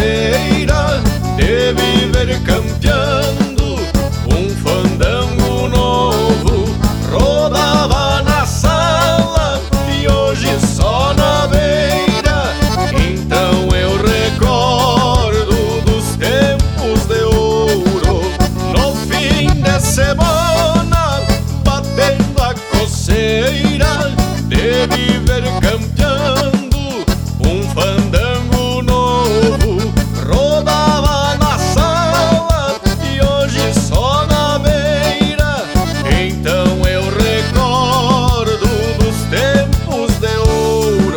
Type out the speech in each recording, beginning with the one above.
coceira de viver campeando um fandango novo. Rodava na sala e hoje só na beira. Então eu recordo dos tempos de ouro. No fim de semana, batendo a coceira de viver campeando um fandango novo. Rodava na sala e hoje só na beira. Então eu recordo dos tempos de ouro.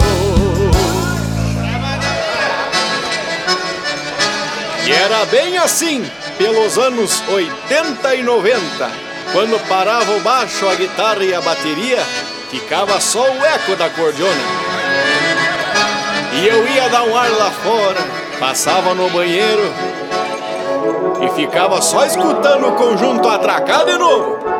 E era bem assim, pelos anos 80 e 90, quando parava o baixo, a guitarra e a bateria, ficava só o eco da cordiona. E eu ia dar um ar lá fora, passava no banheiro e ficava só escutando o conjunto atracar de novo.